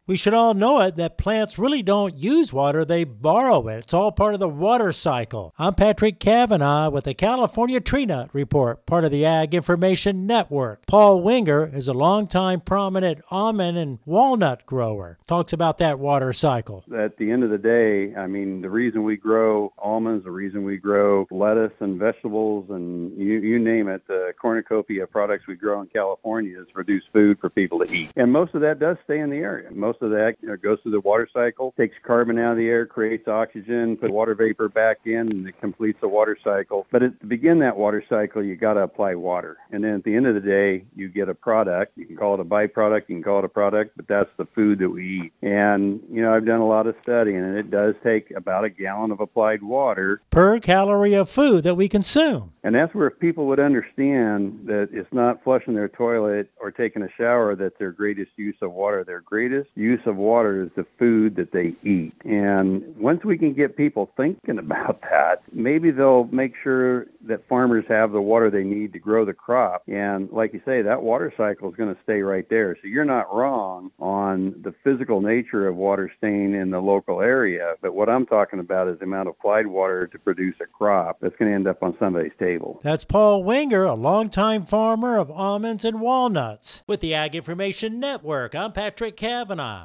We should all know it that plants really don't use water, they borrow it. It's all part of the water cycle. I'm Patrick Cavanaugh with the California Tree Nut Report, part of the Ag Information Network. Paul Winger is a longtime prominent almond and walnut grower. Talks about that water cycle. At the end of the day, I mean, the reason we grow almonds, the reason we grow lettuce and vegetables and you name it, the cornucopia of products we grow in California is to produce food for people to eat. And most of that does stay in the area. Most of that goes through the water cycle, takes carbon out of the air, creates oxygen, puts water vapor back in, and it completes the water cycle. But to begin that water cycle, you got to apply water. And then at the end of the day, you get a product. You can call it a byproduct, you can call it a product, but that's the food that we eat. And, I've done a lot of studying, and it does take about a gallon of applied water per calorie of food that we consume. And that's where if people would understand that it's not flushing their toilet or taking a shower that's their greatest use of water. Their greatest use of water is the food that they eat. And once we can get people thinking about that, maybe they'll make sure that farmers have the water they need to grow the crop. And like you say, that water cycle is going to stay right there. So you're not wrong on the physical nature of water staying in the local area. But what I'm talking about is the amount of applied water to produce a crop that's going to end up on somebody's table. That's Paul Winger, a longtime farmer of almonds and walnuts. With the Ag Information Network, I'm Patrick Cavanaugh.